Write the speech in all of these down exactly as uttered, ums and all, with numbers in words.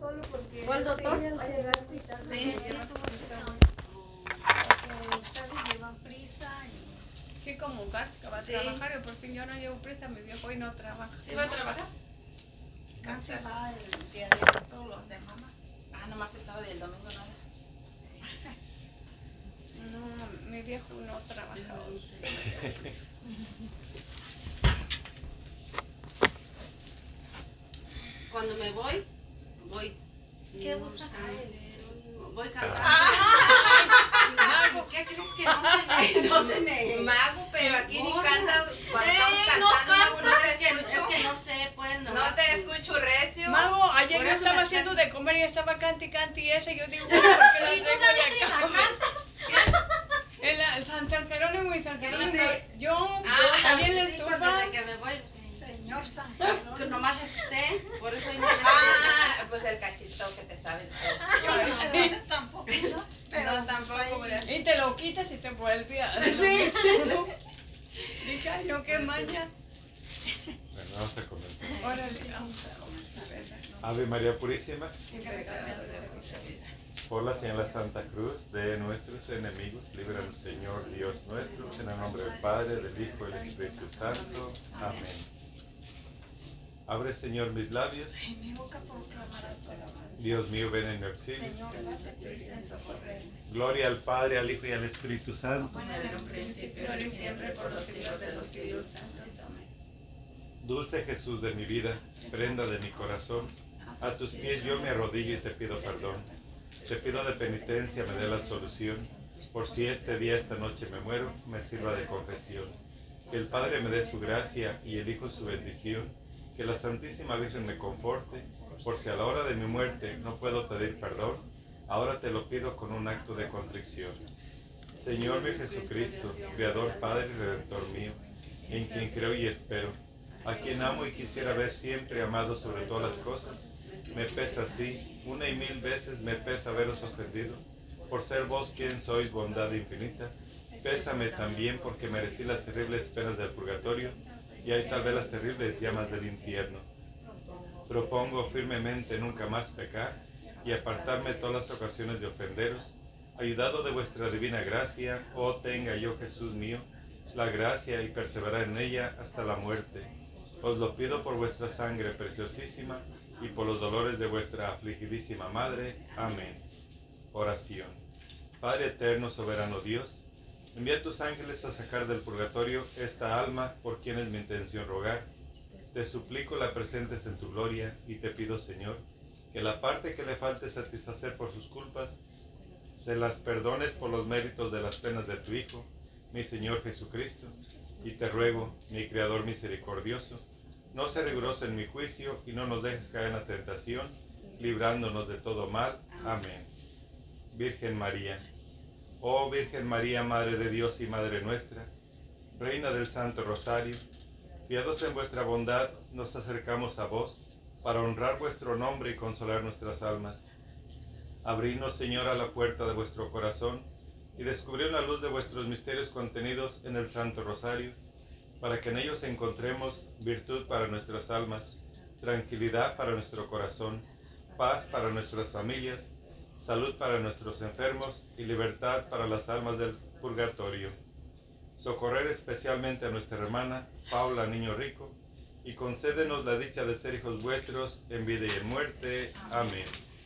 solo porque... ¿Fue el doctor? Va a llegar cita. Sí, sí, tuvo cita. Porque ustedes llevan prisa y... Sí, como Gat, que va a Sí. trabajar, yo por fin yo no llevo prisa, mi viejo hoy no trabaja. ¿Sí va a trabajar? Nancy va el día de hoy, todos los de mamá. Ah, nomás el sábado y el domingo nada. No, mi viejo no trabaja hoy. Cuando me voy, voy. ¿Qué no buscas? sé, voy cantando. Mago. ¿Qué crees que no se me, no se me... Mago, pero aquí ni Borra. canta cuando Eh, estamos no cantando. canto, No, es, te que, escucho. es que no sé, pues, no. No te escucho recio. Mago, ayer Por yo eso estaba me haciendo traje. de comer y estaba canti canti y ese, yo digo, bueno, ¿por qué la ¿Y tú traigo también de acá? la cantas? El, el San San Jerónimo y San Jerónimo, Sí. yo, Ah, allí en la sí, pues estufa. desde que me voy, sí. Señor San Que Jerónimo. nomás eso sé, por eso hoy me Ah, pues el cachito que te sabes. Yo no Ay, sé sí. hacer tampoco, ¿no? Pero No, tampoco, pues, ahí- ¿verdad? Y te lo quitas y te vuelve a... Sí, Dije, ay, no, qué maña. Bueno, vamos a comenzar. Órale, vamos a comenzar. Ave María Purísima, Gracias a Dios. por la señal de la Santa Cruz de nuestros enemigos, líbranos, Señor Dios nuestro, en el nombre del Padre, del Hijo y del Espíritu Santo. Amén. Abre, Señor, mis labios. Ay, mi boca proclamará tu alabanza. Dios mío, ven en mi auxilio. Señor, date prisa en socorrerme. Gloria al Padre, al Hijo y al Espíritu Santo. Como en un principio, ahora y siempre, por los siglos de los siglos. Santos. Amén. Dulce Jesús de mi vida, prenda de mi corazón, a tus pies yo me arrodillo y te pido perdón. Te pido de penitencia me dé la solución, por si este día, esta noche me muero, me sirva de confesión. Que el Padre me dé su gracia y el Hijo su bendición, que la Santísima Virgen me conforte, por si a la hora de mi muerte no puedo pedir perdón, ahora te lo pido con un acto de contrición. Señor mi Jesucristo, Creador, Padre y Redentor mío, en quien creo y espero, a quien amo y quisiera ver siempre amado sobre todas las cosas, me pesa así, una y mil veces me pesa veros ofendido, por ser vos quien sois bondad infinita, pésame también porque merecí las terribles penas del purgatorio, y hay tal vez las terribles llamas del infierno. Propongo firmemente nunca más pecar, y apartarme de todas las ocasiones de ofenderos, ayudado de vuestra divina gracia, oh tenga yo, Jesús mío, la gracia y perseverar en ella hasta la muerte. Os lo pido por vuestra sangre preciosísima y por los dolores de vuestra afligidísima Madre. Amén. Oración. Padre eterno, soberano Dios, envía tus ángeles a sacar del purgatorio esta alma por quien es mi intención rogar. Te suplico la presentes en tu gloria y te pido, Señor, que la parte que le falte satisfacer por sus culpas, se las perdones por los méritos de las penas de tu Hijo, mi Señor Jesucristo, y te ruego, mi Creador misericordioso, no se riguroso en mi juicio y no nos dejes caer en la tentación, librándonos de todo mal. Amén. Virgen María, oh Virgen María, Madre de Dios y Madre nuestra, Reina del Santo Rosario, piadosa en vuestra bondad, nos acercamos a vos para honrar vuestro nombre y consolar nuestras almas. Abridnos, Señor, a la puerta de vuestro corazón y descubrid la luz de vuestros misterios contenidos en el Santo Rosario, para que en ellos encontremos virtud para nuestras almas, tranquilidad para nuestro corazón, paz para nuestras familias, salud para nuestros enfermos y libertad para las almas del purgatorio. Socorrer especialmente a nuestra hermana Paula Niño Rico y concédenos la dicha de ser hijos vuestros en vida y en muerte. Amén.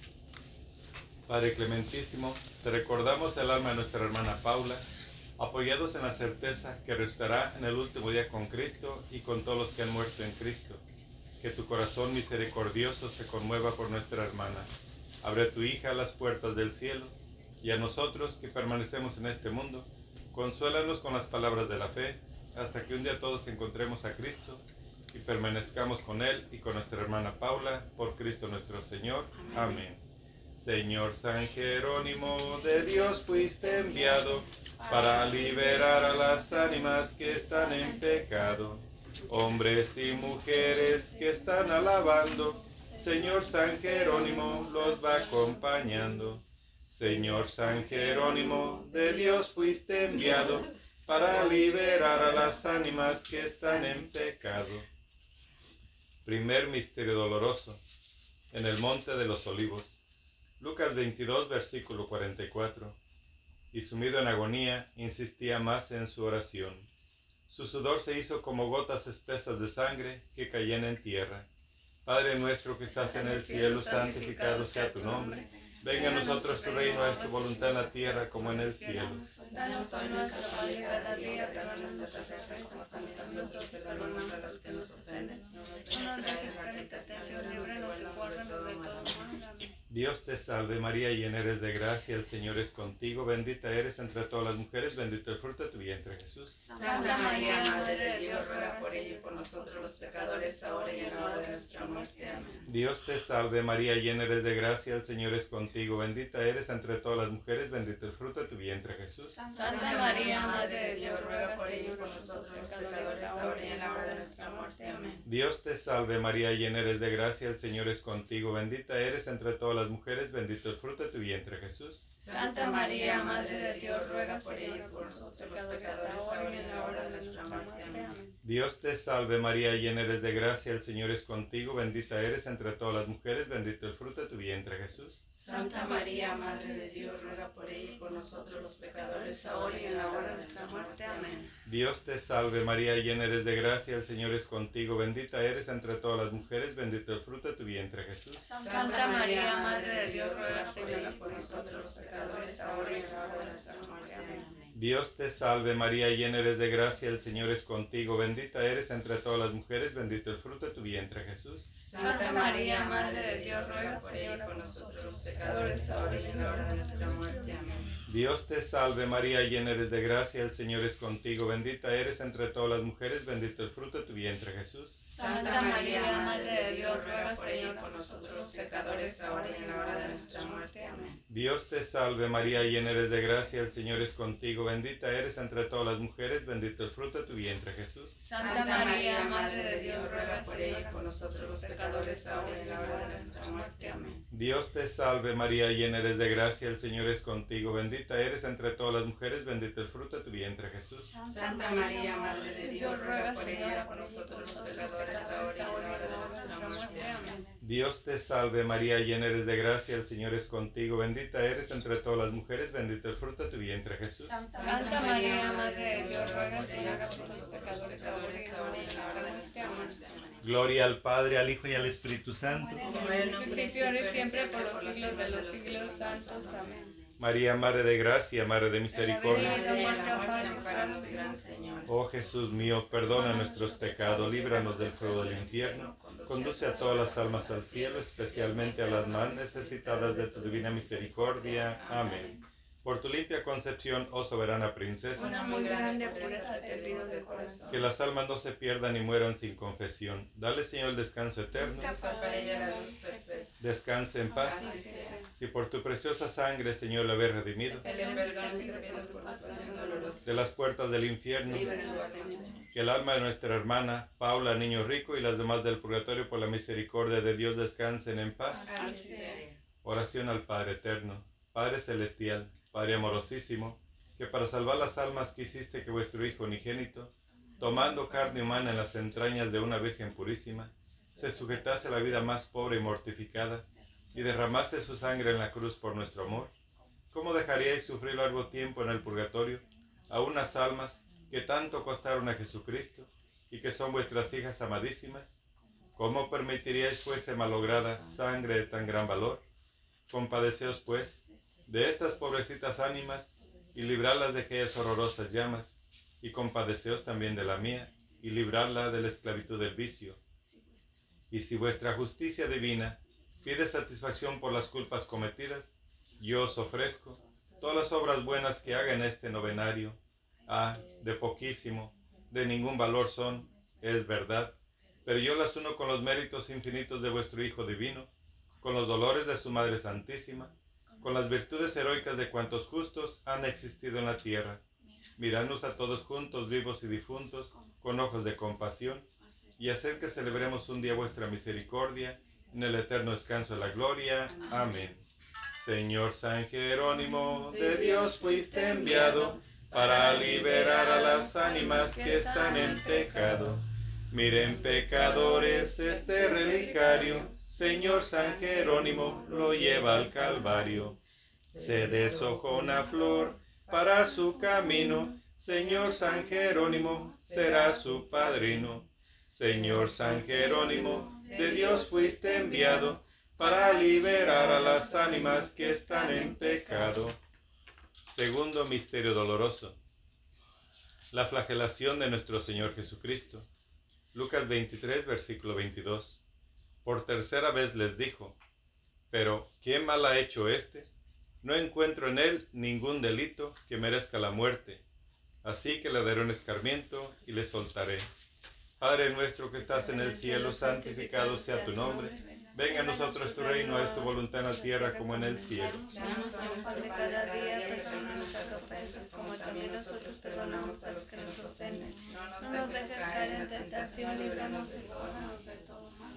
Padre clementísimo, te recordamos el alma de nuestra hermana Paula, apoyados en la certeza que resucitará en el último día con Cristo y con todos los que han muerto en Cristo. Que tu corazón misericordioso se conmueva por nuestra hermana. Abre a tu hija las puertas del cielo, y a nosotros que permanecemos en este mundo, consuélanos con las palabras de la fe, hasta que un día todos encontremos a Cristo y permanezcamos con Él y con nuestra hermana Paula, por Cristo nuestro Señor. Amén. Señor San Jerónimo, de Dios fuiste enviado para liberar a las ánimas que están en pecado. Hombres y mujeres que están alabando, Señor San Jerónimo los va acompañando. Señor San Jerónimo, de Dios fuiste enviado para liberar a las ánimas que están en pecado. Primer misterio doloroso. en el monte de los olivos. Lucas veintidós, versículo cuarenta y cuatro. Y sumido en agonía, insistía más en su oración. Su sudor se hizo como gotas espesas de sangre que caían en tierra. Padre nuestro que estás en el cielo, santificado sea tu nombre. Venga a nosotros tu reino, haz tu voluntad en la tierra como en el cielo. Danos hoy nuestro pan de cada día, perdona nuestras ofensas, también nosotros perdonamos a los que nos ofenden. No nos dejes caer en tentación, líbranos y guárdanos de todo mal. Amén. Dios te salve María, llena eres de gracia, el Señor es contigo, bendita eres entre todas las mujeres, bendito el fruto de tu vientre Jesús. Santa María, Madre de Dios, ruega por ella y por nosotros los pecadores, ahora y en la hora de nuestra muerte. Amén. Dios te salve María, llena eres de gracia, el Señor es contigo, bendita eres entre todas las mujeres, bendito el fruto de tu vientre Jesús. Santa María, Madre de Dios, ruega por ella y por nosotros los pecadores, ahora y en la hora de nuestra muerte. Amén. Dios te salve María, llena eres de gracia, el Señor es contigo, bendita eres entre todas las mujeres, bendito el fruto de tu vientre Jesús. Santa María, Madre de Dios, ruega por ella y por nosotros los pecadores, ahora y en la hora de nuestra muerte. Amén. Dios te salve María, llena eres de gracia, el Señor es contigo, bendita eres entre todas las mujeres, bendito el fruto de tu vientre Jesús. Santa María, Madre de Dios, ruega por ella y por nosotros los pecadores, ahora y en la hora de nuestra muerte. Amén. Dios te salve María, llena eres de gracia, el Señor es contigo, bendita eres entre todas las mujeres, bendito el fruto de tu vientre Jesús. Santa María, Madre de Dios, ruega por ella y por nosotros los pecadores, ahora y en la hora de nuestra muerte. Amén. Dios te salve María, llena eres de gracia, el Señor es contigo, bendita eres entre todas las mujeres, bendito el fruto de tu vientre Jesús. Santa María, Madre de Dios, ruega por ella y por nosotros los pecadores, ahora y en la hora de nuestra muerte. Amén. Dios te salve María, llena eres de gracia, el Señor es contigo, bendita eres entre todas las mujeres, bendito el fruto de tu vientre Jesús. Santa María, Madre de Dios, ruega por ella y por nosotros los pecadores, ahora y en la hora de nuestra muerte. Amén. Dios te salve María, llena eres de gracia, el Señor es contigo, bendita eres entre todas las mujeres, bendito el fruto de tu vientre Jesús. Santa María, Madre de Dios, ruega por ella y por nosotros los pecadores, ahora y en la hora de nuestra muerte. Amén. Dios te salve María, llena eres de gracia, el Señor es contigo, bendita eres entre todas las mujeres, bendito el fruto de tu vientre Jesús. Santa María, Madre de Dios, ruega por ella y por nosotros los pecadores, ahora y en la hora de nuestra muerte. Amén. Dios te salve María, llena eres de gracia, el Señor es contigo, bendita eres entre todas las mujeres, bendito el fruto de tu vientre Jesús. Santa María, Madre de Dios, ruega por ella y por los pecadores, ahora y en la hora de nuestra muerte. Amén. Gloria al Padre, al Hijo y al Espíritu Santo. Como en el principio, ahora y siempre, por los siglos de los siglos santos. Amén. María, Madre de gracia, Madre de misericordia. Señor. Oh Jesús mío, perdona nuestros pecados, líbranos del fuego del infierno, conduce a todas las almas al cielo, especialmente a las más necesitadas de tu divina misericordia. Amén. Por tu limpia concepción, oh soberana princesa, Una muy grande pureza te pido de corazón. que las almas no se pierdan ni mueran sin confesión. Dale, Señor, el descanso eterno. Busca para ella la luz perfecta. Descanse en paz. Así sea. Si por tu preciosa sangre, Señor, la habéis redimido El perdón te pido por tu pasión dolorosa. de las puertas del infierno, Líbranos, Señor. que el alma de nuestra hermana Paula, niño rico, y las demás del purgatorio, por la misericordia de Dios, descansen en paz. Así sea. Oración al Padre eterno. Padre celestial, Padre amorosísimo, que para salvar las almas quisiste que vuestro Hijo unigénito, tomando carne humana en las entrañas de una Virgen purísima, se sujetase a la vida más pobre y mortificada, y derramase su sangre en la cruz por nuestro amor. ¿Cómo dejaríais sufrir largo tiempo en el purgatorio a unas almas que tanto costaron a Jesucristo y que son vuestras hijas amadísimas? ¿Cómo permitiríais fuese malograda sangre de tan gran valor? Compadeceos, pues, de estas pobrecitas ánimas y librarlas de aquellas horrorosas llamas, y compadeceos también de la mía y librarla de la esclavitud del vicio. Y si vuestra justicia divina pide satisfacción por las culpas cometidas, yo os ofrezco todas las obras buenas que haga en este novenario. Ah, de poquísimo, de ningún valor son, es verdad, pero yo las uno con los méritos infinitos de vuestro Hijo divino, con los dolores de su Madre Santísima, con las virtudes heroicas de cuantos justos han existido en la tierra. Miradnos a todos juntos, vivos y difuntos, con ojos de compasión, y haced que celebremos un día vuestra misericordia, en el eterno descanso de la gloria. Amén. Señor San Jerónimo, de Dios fuiste enviado, para liberar a las ánimas que están en pecado. Miren pecadores este relicario, Señor San Jerónimo lo lleva al Calvario. Se deshojó una flor para su camino, Señor San Jerónimo será su padrino. Señor San Jerónimo, de Dios fuiste enviado para liberar a las ánimas que están en pecado. Segundo misterio doloroso: la flagelación de nuestro Señor Jesucristo. Lucas veintitrés, versículo veintidós. Por tercera vez les dijo: pero ¿qué mal ha hecho éste? No encuentro en él ningún delito que merezca la muerte. Así que le daré un escarmiento y le soltaré. Padre nuestro que estás en el cielo, santificado sea tu nombre. Venga a nosotros tu reino, haz tu voluntad en la tierra como en el cielo. Danos el pan de cada día, perdona nuestras ofensas, como también nosotros perdonamos a los que nos ofenden. No nos dejes caer en tentación, líbranos y líbranos de todo mal.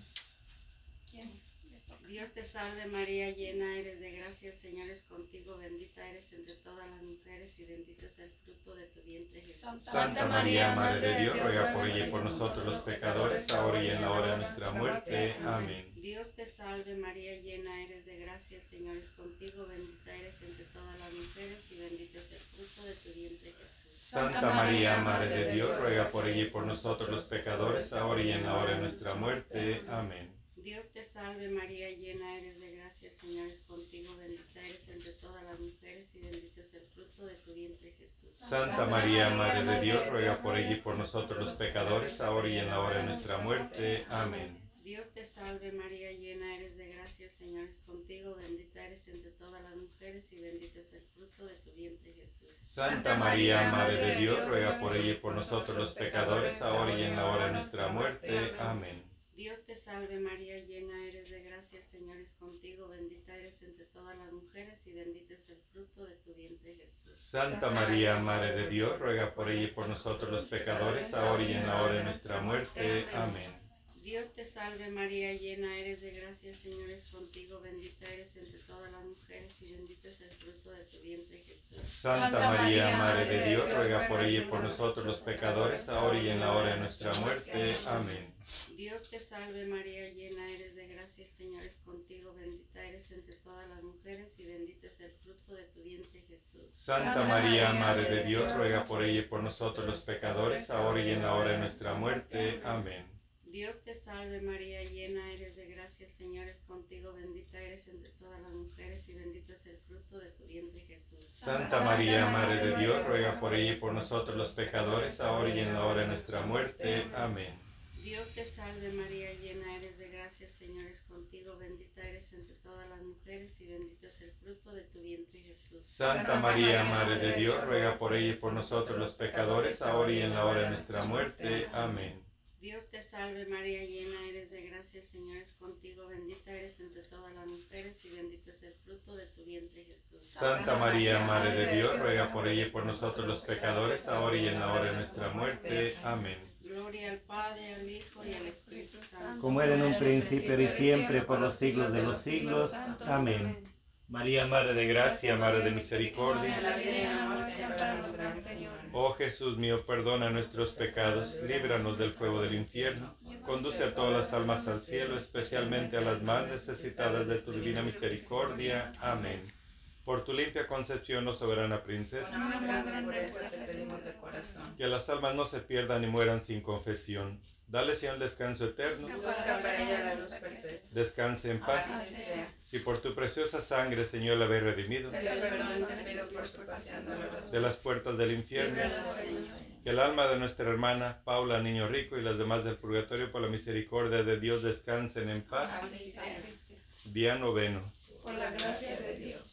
Dios te salve María, llena eres de gracia, el Señor es contigo, bendita eres entre todas las mujeres y bendito es el fruto de tu vientre Jesús. Santa María, Madre de Dios, ruega por ella y por nosotros los pecadores, ahora y en la hora de nuestra muerte. Amén. Dios te salve María, llena eres de gracia, el Señor es contigo, bendita eres entre todas las mujeres y bendito es el fruto de tu vientre Jesús. Santa María, Madre de Dios, ruega por ella y por nosotros los pecadores, ahora y en la hora de nuestra muerte. Amén. Dios te salve María, llena eres de gracia, el Señor es contigo, bendita eres entre todas las mujeres y bendito es el fruto de tu vientre Jesús. Santa María, Madre de Dios, ruega por ella y por nosotros los pecadores, ahora y en la hora de nuestra muerte. Amén. Dios te salve María, llena eres de gracia, el Señor es contigo, bendita eres entre todas las mujeres y bendito es el fruto de tu vientre Jesús. Santa María, Madre de Dios, ruega por ella y por nosotros los pecadores, ahora y en la hora de nuestra muerte. Amén. Dios te salve María, llena eres de gracia, el Señor es contigo, bendita eres entre todas las mujeres y bendito es el fruto de tu vientre Jesús. Santa María, Madre de Dios, ruega por ella y por nosotros los pecadores, ahora y en la hora de nuestra muerte. Amén. Dios te salve María, llena eres de gracia, el Señor es contigo, bendita eres entre todas las mujeres y bendito es el fruto de tu vientre Jesús. Santa María, Madre de Dios, ruega por ella y por nosotros los pecadores, ahora y en la hora de nuestra muerte. Amén. Dios te salve María, llena eres de gracia, el Señor es contigo, bendita eres entre todas las mujeres y bendito es el fruto de tu vientre Jesús. Santa María, Madre de Dios, ruega por ella y por nosotros los pecadores, ahora y en la hora de nuestra muerte. Amén. Dios te salve María, llena eres de gracia, el Señor es contigo, bendita eres entre todas las mujeres y bendito es el fruto de tu vientre Jesús. Santa María, Madre de Dios, ruega por ella y por nosotros los pecadores, ahora y en la hora de nuestra muerte. Amén. Dios te salve María, llena eres de gracia, el Señor es contigo, bendita eres entre todas las mujeres y bendito es el fruto de tu vientre Jesús. Santa María, Madre de Dios, ruega por ella y por nosotros los pecadores, ahora y en la hora de nuestra muerte. Amén. Dios te salve María, llena eres de gracia, el Señor es contigo, bendita eres entre todas las mujeres y bendito es el fruto de tu vientre Jesús. Santa María, Madre de Dios, ruega por ella y por nosotros los pecadores, ahora y en la hora de nuestra muerte. Amén. Gloria al Padre, al Hijo y al Espíritu Santo. Como era en un principio y siempre, por los siglos de los siglos. Amén. María, Madre de gracia, Madre de En misericordia. la vida y en la muerte, amparanos, Gran Señor. Oh Jesús mío, perdona nuestros pecados, líbranos del fuego del infierno, conduce a todas las almas al cielo, especialmente a las más necesitadas de tu divina misericordia. Amén. Por tu limpia concepción, oh soberana princesa, Con una grande pureza te pedimos de corazón. que las almas no se pierdan ni mueran sin confesión. Dale, Señor, descanso eterno, Busca para ella la luz perpetua. descanse en paz. Así sea. Si por tu preciosa sangre, Señor, la habéis redimido El perdón te pido por su pasión dolorosa. de las puertas del infierno, Líbranos, Señor. que el alma de nuestra hermana Paula, niño rico, y las demás del purgatorio, por la misericordia de Dios, descansen en paz. Así sea. Día noveno. Por la gracia de Dios.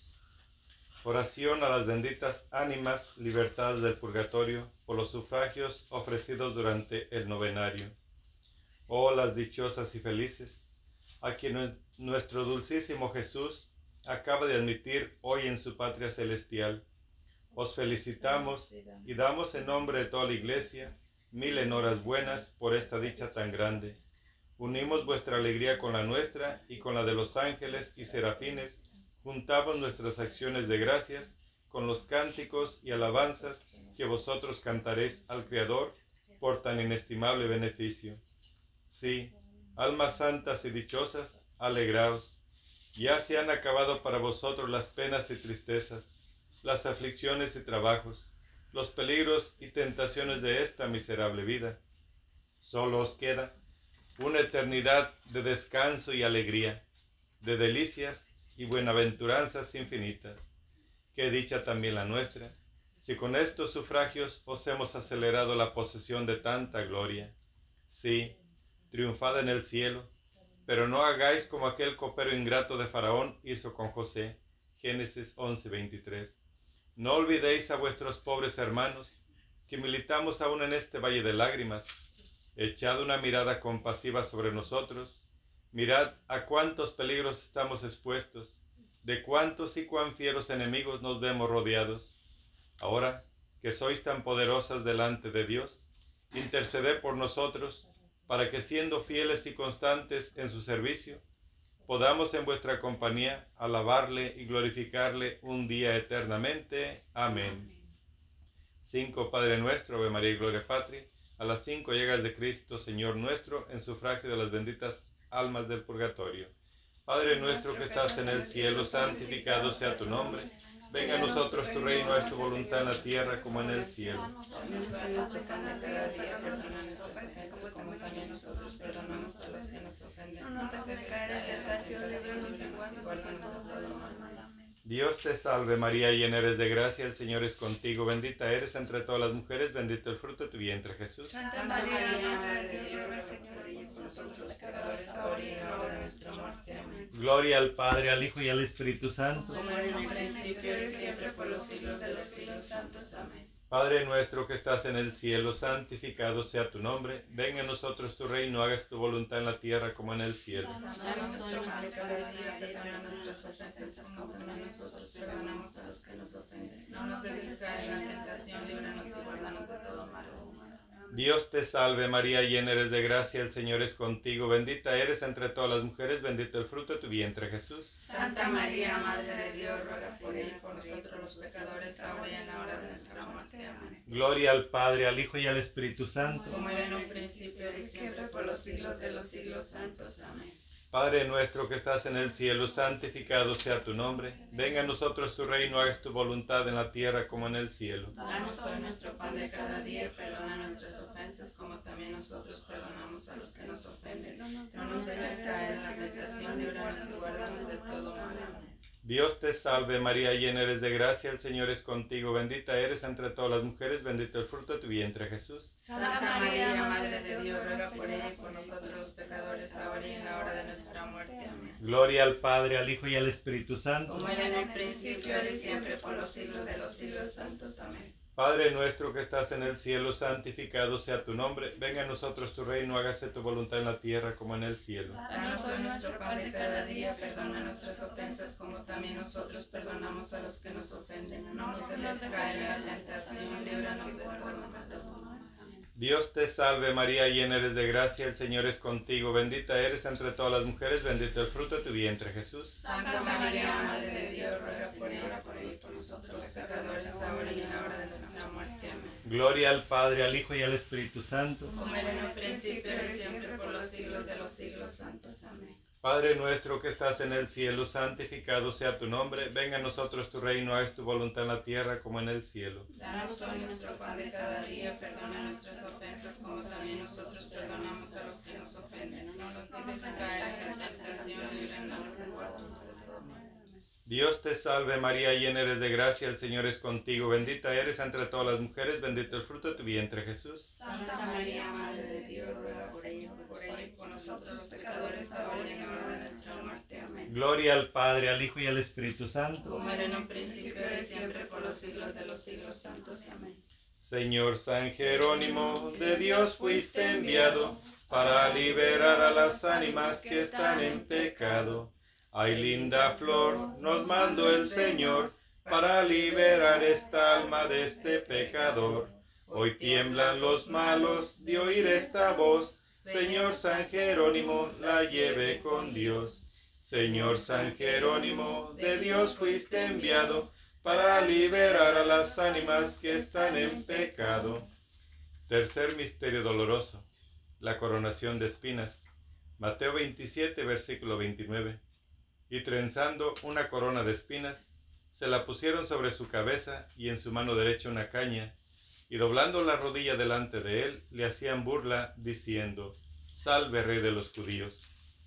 Oración a las benditas ánimas libertadas del purgatorio por los sufragios ofrecidos durante el novenario. Oh, las dichosas y felices, a quienes nuestro dulcísimo Jesús acaba de admitir hoy en su patria celestial. Os felicitamos y damos en nombre de toda la Iglesia mil enhorabuenas por esta dicha tan grande. Unimos vuestra alegría con la nuestra y con la de los ángeles y serafines. Juntamos nuestras acciones de gracias con los cánticos y alabanzas que vosotros cantaréis al Creador por tan inestimable beneficio. Sí, almas santas y dichosas, alegraos. Ya se han acabado para vosotros las penas y tristezas, las aflicciones y trabajos, los peligros y tentaciones de esta miserable vida. Solo os queda una eternidad de descanso y alegría, de delicias y buenaventuranzas infinitas. Qué dicha también la nuestra, si con estos sufragios os hemos acelerado la posesión de tanta gloria. Sí, triunfad en el cielo, pero no hagáis como aquel copero ingrato de Faraón hizo con José. Génesis once veintitrés. No olvidéis a vuestros pobres hermanos, que militamos aún en este valle de lágrimas. Echad una mirada compasiva sobre nosotros. Mirad a cuántos peligros estamos expuestos, de cuántos y cuán fieros enemigos nos vemos rodeados. Ahora que sois tan poderosas delante de Dios, interceded por nosotros, para que siendo fieles y constantes en su servicio, podamos en vuestra compañía alabarle y glorificarle un día eternamente. Amén. cinco. Padre nuestro, Ave María y Gloria Patri, a las cinco llegas de Cristo, Señor nuestro, en sufragio de las benditas almas del purgatorio. Padre nuestro que estás en el cielo, santificado sea tu nombre. Venga a nosotros tu reino, es tu voluntad en la tierra como en el cielo. Danos hoy nuestro pan de cada día, perdona nuestras ofensas como también nosotros perdonamos a los que nos ofenden. No nos dejes caer en tentación, líbranos y guárdanos de todo lo malo. Amén. Dios te salve María, llena eres de gracia, el Señor es contigo, bendita eres entre todas las mujeres, bendito el fruto de tu vientre Jesús. Santa María, Madre de Dios, ruega por ella, por nosotros los pecadores, ahora y en la hora de nuestra muerte. Amén. Gloria al Padre, al Hijo y al Espíritu Santo. Como era en el principio y siempre por los siglos de los siglos santos. Amén. Padre nuestro que estás en el cielo, santificado sea tu nombre. Venga a nosotros tu reino, hagas tu voluntad en la tierra como en el cielo. Danos hoy nuestro pan de cada día, perdona nuestras ofensas como también nosotros perdonamos a los que nos ofenden. No nos dejes caer en la tentación, líbranos y guárdanos de todo malo. Dios te salve María, llena eres de gracia, el Señor es contigo, bendita eres entre todas las mujeres, bendito el fruto de tu vientre Jesús. Santa María, Madre de Dios, ruega por ella y por nosotros los pecadores, ahora y en la hora de nuestra muerte. Amén. Gloria al Padre, al Hijo y al Espíritu Santo. Como era en un principio y siempre por los siglos de los siglos santos. Amén. Padre nuestro que estás en el cielo, santificado sea tu nombre. Venga a nosotros tu reino, hagas tu voluntad en la tierra como en el cielo. Danos hoy nuestro pan de cada día, perdona nuestras ofensas como también nosotros perdonamos a los que nos ofenden. No nos dejes caer en la tentación, líbranos y guárdanos de todo mal. Amén. Dios te salve María, llena eres de gracia, el Señor es contigo, bendita eres entre todas las mujeres, bendito el fruto de tu vientre Jesús. Santa María, Madre de Dios, ruega por ella y por nosotros los pecadores, ahora y en la hora de nuestra muerte. Amén. Gloria al Padre, al Hijo y al Espíritu Santo. Como era en el principio y siempre por los siglos de los siglos santos. Amén. Padre nuestro que estás en el cielo, santificado sea tu nombre. Venga a nosotros tu reino, hágase tu voluntad en la tierra como en el cielo. Danos hoy nuestro pan de cada día, perdona nuestras ofensas como también nosotros perdonamos a los que nos ofenden. No nos dejes caer en la tentación, líbranos de todo mal. Dios te salve María, llena eres de gracia, el Señor es contigo, bendita eres entre todas las mujeres, bendito el fruto de tu vientre Jesús. Santa María, Madre de Dios, ruega por ella, por ella y por nosotros los pecadores, ahora y en la hora de nuestra muerte. Amén. Gloria al Padre, al Hijo y al Espíritu Santo. Como era en el principio y siempre por los siglos de los siglos santos. Amén. Padre nuestro que estás en el cielo, santificado sea tu nombre. Venga a nosotros tu reino, hagas tu voluntad en la tierra como en el cielo. Danos hoy nuestro pan de cada día, perdona nuestras ofensas como también nosotros perdonamos a los que nos ofenden. No nos dejes caer en la tentación, líbranos del mal. Dios te salve María, llena eres de gracia, el Señor es contigo, bendita eres entre todas las mujeres, bendito el fruto de tu vientre Jesús. Santa María, Madre de Dios, ruega por ella, por ella y por nosotros los pecadores, ahora y en la hora de nuestra muerte. Amén. Gloria al Padre, al Hijo y al Espíritu Santo. Como era en un principio y siempre por los siglos de los siglos santos. Amén. Señor San Jerónimo, de Dios fuiste enviado para liberar a las ánimas que están en pecado. Ay, linda flor, nos mandó el Señor para liberar esta alma de este pecador. Hoy tiemblan los malos de oír esta voz. Señor San Jerónimo, la lleve con Dios. Señor San Jerónimo, de Dios fuiste enviado para liberar a las ánimas que están en pecado. Tercer misterio doloroso, la coronación de espinas. Mateo veintisiete, versículo veintinueve. Y trenzando una corona de espinas, se la pusieron sobre su cabeza y en su mano derecha una caña, y doblando la rodilla delante de él, le hacían burla, diciendo: Salve, Rey de los judíos.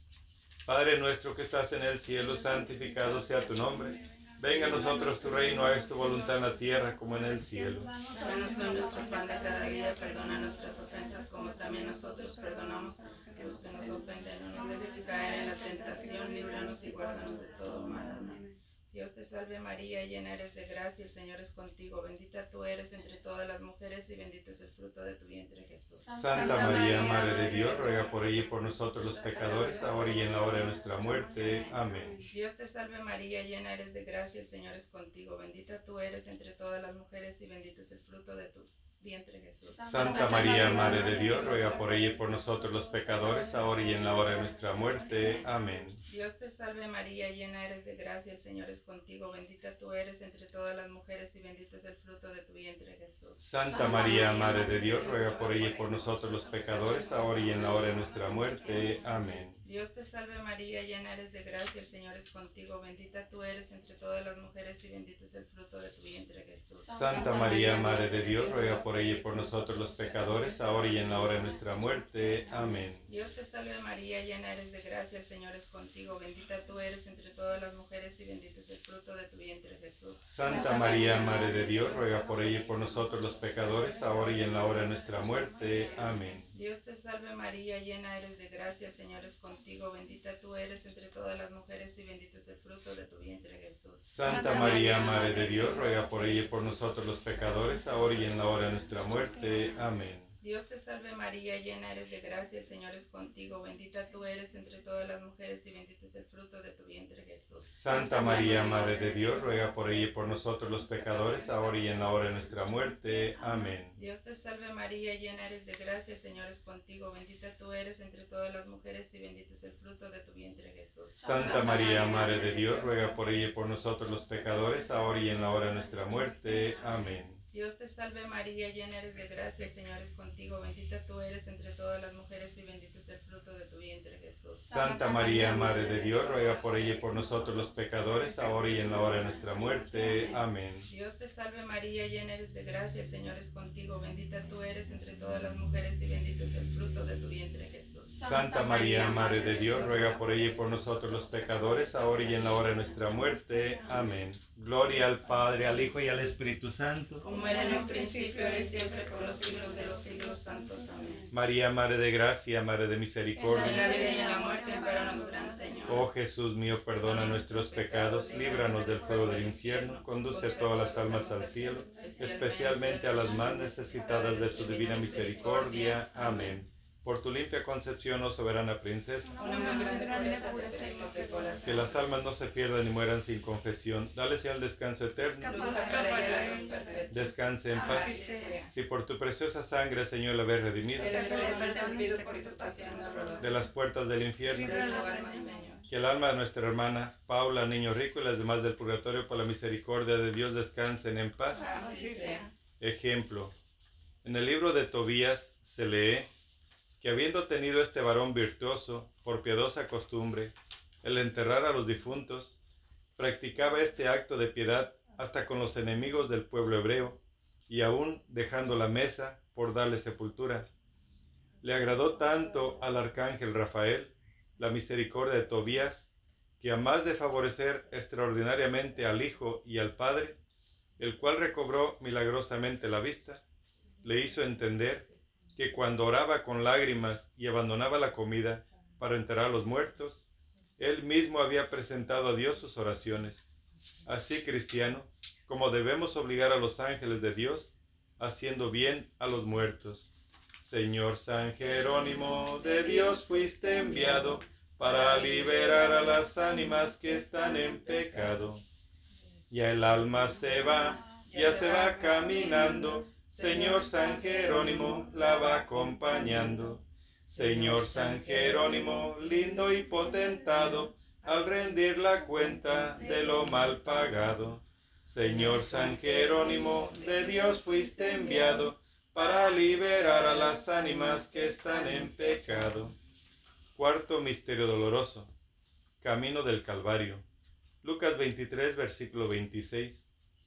Padre nuestro que estás en el cielo, santificado sea tu nombre. Venga a nosotros tu reino, hagas tu voluntad en la tierra como en el cielo. Danos hoy nuestro pan de cada día, perdona nuestras ofensas como también nosotros perdonamos a los que nos ofenden. No nos dejes caer en la tentación, líbranos y guárdanos de todo mal. Amén. Dios te salve María, llena eres de gracia, el Señor es contigo. Bendita tú eres entre todas las mujeres y bendito es el fruto de tu vientre, Jesús. Santa María, Madre de Dios, ruega por ella y por nosotros los pecadores, ahora y en la hora de nuestra muerte. Amén. Dios te salve María, llena eres de gracia, el Señor es contigo. Bendita tú eres entre todas las mujeres y bendito es el fruto de tu vientre, Jesús. Santa María, Madre de Dios, ruega por ella y por nosotros los pecadores, ahora y en la hora de nuestra muerte. Amén. Dios te salve María, llena eres de gracia, el Señor es contigo. Bendita tú eres entre todas las mujeres y bendito es el fruto de tu vientre, Jesús. Santa María, Madre de Dios, ruega por ella y por nosotros los pecadores, ahora y en la hora de nuestra muerte. Amén. Dios te salve María, llena eres de gracia, el Señor es contigo. Bendita tú eres entre todas las mujeres y bendito es el fruto de tu vientre, Jesús. Santa María, Madre de Dios, ruega por ella y por nosotros los pecadores, ahora y en la hora de nuestra muerte. Amén. Dios te salve María, llena eres de gracia, el Señor es contigo. Bendita tú eres entre todas las mujeres y bendito es el fruto de tu vientre, Jesús. Santa María, Madre de Dios, ruega por ella y por nosotros los pecadores, ahora y en la hora de nuestra muerte. Amén. Dios te salve María, llena eres de gracia, el Señor es contigo. Bendita tú eres entre todas las mujeres y bendito es el fruto de tu vientre, Jesús. Santa María, Madre de Dios, ruega por ella y por nosotros los pecadores, ahora y en la hora de nuestra muerte. Amén. Dios te salve María, llena eres de gracia, el Señor es contigo. Bendita tú eres entre todas las mujeres y bendito es el fruto de tu vientre, Jesús. Santa María, Madre de Dios, ruega por ella y por nosotros los pecadores, ahora y en la hora de nuestra muerte. Amén. Dios te salve María, llena eres de gracia, el Señor es contigo. Bendita tú eres entre todas las mujeres y bendito es el fruto de tu vientre, Jesús. Santa María, Madre de Dios, ruega por ella y por nosotros los pecadores, ahora y en la hora de nuestra muerte. Amén. Dios te salve María, llena eres de gracia, el Señor es contigo. Bendita tú eres entre todas las mujeres y bendito es el fruto de tu vientre, Jesús. Santa María, Madre de Dios, ruega por ella y por nosotros los pecadores, ahora y en la hora de nuestra muerte. Amén. Dios te salve María, llena eres de gracia, el Señor es contigo. Bendita tú eres entre todas las mujeres y bendito es el fruto de tu vientre, Jesús. Santa María, Madre de Dios, ruega por ella y por nosotros los pecadores, ahora y en la hora de nuestra muerte. Amén. Gloria al Padre, al Hijo y al Espíritu Santo. Como era en un principio, ahora y siempre, por los siglos de los siglos santos. Amén. María, Madre de gracia, Madre de En misericordia. la vida y en la muerte, ampáranos, gran Señor. Oh Jesús mío, perdona nuestros pecados, líbranos del fuego del infierno, conduce todas las almas al cielo, especialmente a las más necesitadas de tu divina misericordia. Amén. Por tu limpia concepción, oh soberana princesa, Una muy grande pureza te pedimos de corazón. que las almas no se pierdan ni mueran sin confesión. Dale sea el descanso eterno. Luz para ella, la luz perfecta. Descanse en paz. Así sea. Si por tu preciosa sangre, Señor, la habéis redimido El perdón pido por tu pasión dolorosa. de las puertas del infierno, De su alma, Señor. que el alma de nuestra hermana Paula, niño rico, y las demás del purgatorio, por la misericordia de Dios, descansen en paz. Así sea. Ejemplo. En el libro de Tobías se lee que habiendo tenido este varón virtuoso, por piadosa costumbre, el enterrar a los difuntos, practicaba este acto de piedad hasta con los enemigos del pueblo hebreo, y aún dejando la mesa por darle sepultura. Le agradó tanto al arcángel Rafael la misericordia de Tobías, que a más de favorecer extraordinariamente al hijo y al padre, el cual recobró milagrosamente la vista, le hizo entender que cuando oraba con lágrimas y abandonaba la comida para enterrar a los muertos, él mismo había presentado a Dios sus oraciones. Así, cristiano, como debemos obligar a los ángeles de Dios, haciendo bien a los muertos. Señor San Jerónimo, de Dios fuiste enviado para liberar a las ánimas que están en pecado. Ya el alma se va, ya se va caminando, Señor San Jerónimo la va acompañando. Señor San Jerónimo, lindo y potentado, al rendir la cuenta de lo mal pagado. Señor San Jerónimo, de Dios fuiste enviado para liberar a las ánimas que están en pecado. Cuarto misterio doloroso, camino del Calvario. Lucas veintitrés, versículo veintiséis.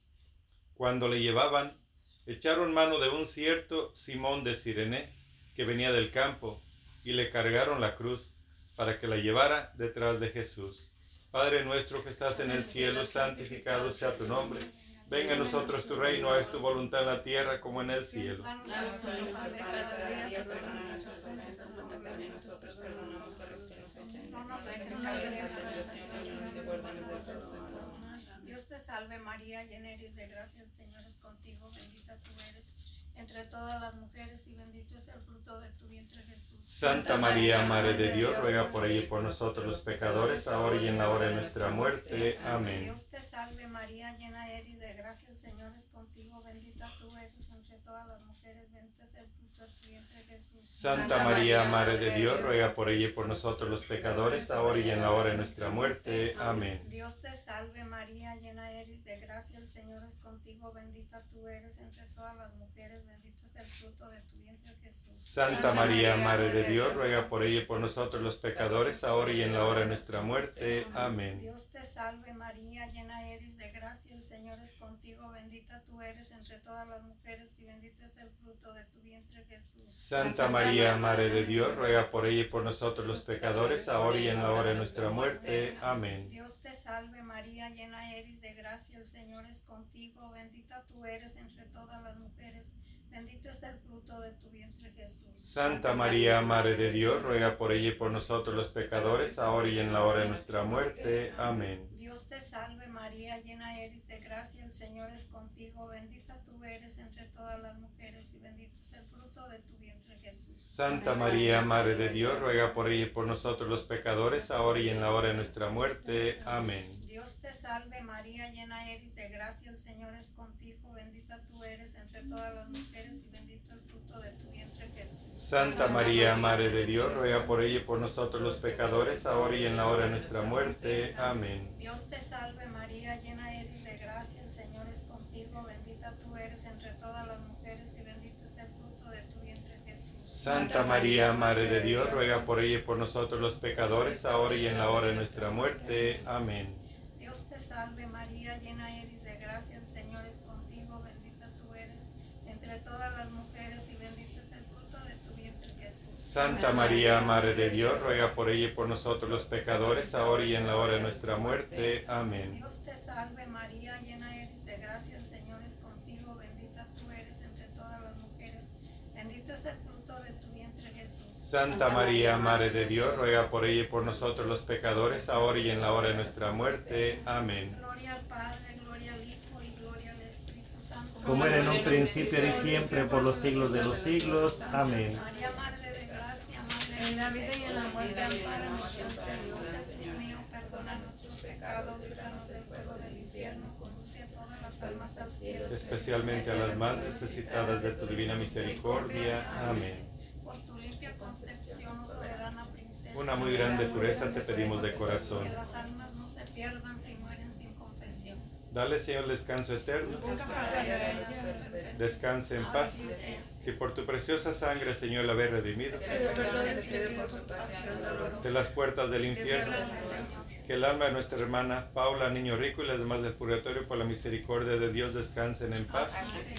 Cuando le llevaban, echaron mano de un cierto Simón de Cirene, que venía del campo, y le cargaron la cruz, para que la llevara detrás de Jesús. Padre nuestro que estás en el cielo, santificado sea tu nombre. Venga a nosotros tu reino, haz tu voluntad en la tierra como en el cielo. Danos nuestro pan de cada día, perdona nuestras ofensas como también nosotros perdonamos a los que nos ofenden. No nos dejes No caer nos en la tentación, tentación, y guárdanos de todo mal. Dios te salve María, llena eres de gracia, el Señor es contigo, bendita tú eres entre todas las mujeres y bendito es el fruto de tu vientre Jesús. Santa María, Madre de Dios, ruega por ella y por nosotros los pecadores, ahora y en la hora de nuestra muerte. Amén. Dios te salve María, llena eres de gracia, el Señor es contigo, bendita tú eres entre todas las mujeres, bendito es el fruto de tu vientre Jesús. Santa María, Madre de Dios, ruega por ella y por nosotros los pecadores, ahora y en la hora de nuestra muerte. Amén. Dios te salve María, llena eres de gracia, el Señor es contigo, bendita tú eres entre todas las mujeres, bendito es el fruto de tu vientre Jesús. Santa María, Madre de Dios, ruega por ella y por nosotros los pecadores, ahora y en la hora de nuestra muerte. Amén. Dios te salve María, llena eres de gracia, el Señor es contigo, bendita tú eres entre todas las mujeres y bendito es el fruto de tu vientre Jesús. Santa María, Madre de Dios, ruega por ella y por nosotros los pecadores, ahora y en la hora de nuestra muerte. Amén. Dios te salve María, llena eres de gracia, el Señor es contigo, bendita tú eres entre todas las mujeres, bendito es el fruto de tu vientre Jesús. Santa María, Madre de Dios, ruega por ella y por nosotros los pecadores, ahora y en la hora de nuestra muerte. Amén. Dios te salve María, llena eres de gracia, el Señor es contigo, bendita tú eres entre todas las mujeres y bendito es el fruto de tu vientre Jesús. Santa María, Madre de Dios, ruega por ella y por nosotros los pecadores, ahora y en la hora de nuestra muerte. Amén. Dios te salve María, llena eres de gracia, el Señor es contigo, bendita tú eres entre todas las mujeres y bendito el fruto de tu vientre Jesús. Santa María, Madre de Dios, ruega por ella y por nosotros los pecadores, ahora y en la hora de nuestra muerte. Amén. Dios te salve María, llena eres de gracia, el Señor es contigo, bendita tú eres entre todas las mujeres y bendito es el fruto de tu vientre Jesús. Santa María, Madre de Dios, ruega por ella y por nosotros los pecadores, ahora y en la hora de nuestra muerte. Amén. Dios te salve María, llena eres de gracia, el Señor es contigo, bendita tú eres entre todas las mujeres y bendito es el fruto de tu vientre Jesús. Santa María, Madre de Dios, ruega por ella y por nosotros los pecadores, ahora y en la hora de nuestra muerte. Amén. Dios te salve María, llena eres de gracia, el Señor es contigo, bendita tú eres entre todas las mujeres, bendito es el fruto de tu vientre Jesús. Santa María, Madre de Dios, ruega por ella y por nosotros los pecadores, ahora y en la hora de nuestra muerte. Amén. Gloria al Padre, gloria al Hijo y gloria al Espíritu Santo. Como era en un principio, ahora y siempre, por los siglos de los siglos. Amén. María, Madre de gracia, Madre En la de vida y en la muerte, ampáranos siempre. Jesús mío, perdona nuestros pecados, líbranos del fuego del infierno, conduce a todas las almas al cielo, Especialmente a las más necesitadas de tu divina misericordia. Amén. Por tu limpia concepción, oh soberana princesa, Una muy grande pureza te pedimos de corazón. que las almas no se pierdan si mueren sin confesión. Dale, Señor, descanso eterno. Busca para ellas perpetua. Descanse en paz. Así sea. Si por tu preciosa sangre, Señor, la habéis redimido Que le perdone, te pido por su pasión dolorosa. de las puertas del infierno, que el alma de nuestra hermana Paula, niño rico y las demás del purgatorio, por la misericordia de Dios, descansen en paz.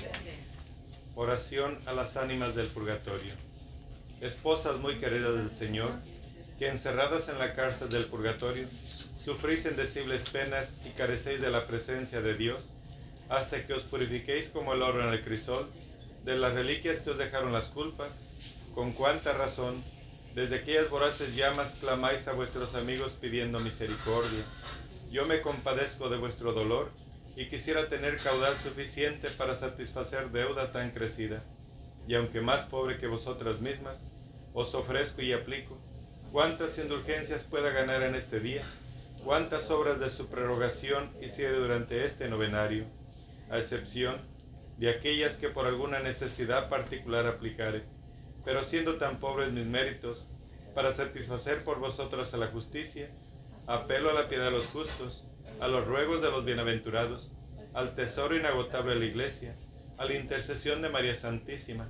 Oración a las ánimas del purgatorio. Esposas muy queridas del Señor, que encerradas en la cárcel del purgatorio, sufrís indecibles penas y carecéis de la presencia de Dios, hasta que os purifiquéis como el oro en el crisol, de las reliquias que os dejaron las culpas, con cuánta razón, desde aquellas voraces llamas clamáis a vuestros amigos pidiendo misericordia. Yo me compadezco de vuestro dolor, y quisiera tener caudal suficiente para satisfacer deuda tan crecida, y aunque más pobre que vosotras mismas, os ofrezco y aplico cuántas indulgencias pueda ganar en este día, cuántas obras de su prerrogación hiciere durante este novenario, a excepción de aquellas que por alguna necesidad particular aplicare, pero siendo tan pobres mis méritos, para satisfacer por vosotras a la justicia, apelo a la piedad de los justos, a los ruegos de los bienaventurados, al tesoro inagotable de la Iglesia, a la intercesión de María Santísima,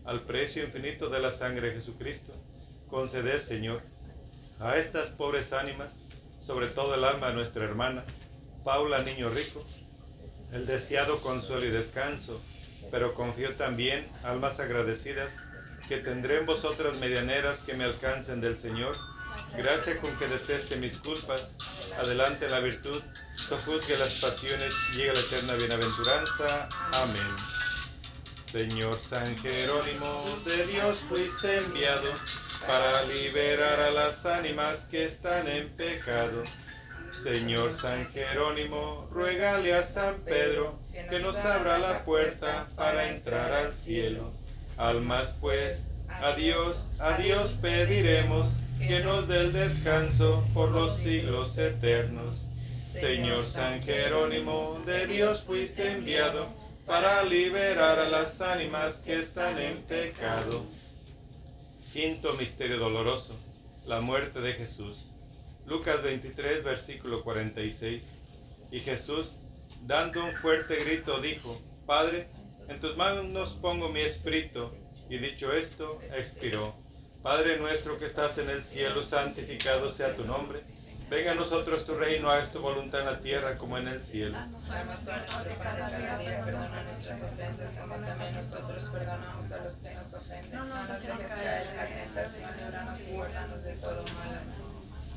al precio infinito de la sangre de Jesucristo, conceded, Señor, a estas pobres ánimas, sobre todo el alma de nuestra hermana, Paula Niño Rico, el deseado consuelo y descanso, pero confío también, almas agradecidas, que tendré en vosotras medianeras que me alcancen del Señor, gracia con que deteste mis culpas, adelante la virtud, sojuzgue las pasiones, llegue la eterna bienaventuranza. Amén. Señor San Jerónimo, de Dios fuiste enviado para liberar a las ánimas que están en pecado. Señor San Jerónimo, ruégale a San Pedro que nos abra la puerta para entrar al cielo. Almas pues, a Dios, a Dios pediremos que nos dé el descanso por los siglos eternos. Señor San Jerónimo, de Dios fuiste enviado para liberar a las ánimas que están en pecado. Quinto misterio doloroso, la muerte de Jesús. Lucas veintitrés, versículo cuarenta y seis. Y Jesús, dando un fuerte grito, dijo: Padre, en tus manos pongo mi espíritu. Y dicho esto, expiró. Padre nuestro que estás en el cielo, santificado sea tu nombre. Venga a nosotros tu reino, haz tu voluntad en la tierra como en el cielo. Danos hoy nuestro pan de cada día, perdona nuestras ofensas como también nosotros perdonamos a los que nos ofenden. No nos dejes caer en la tentación, líbranos y guárdanos de todo mal. Amén.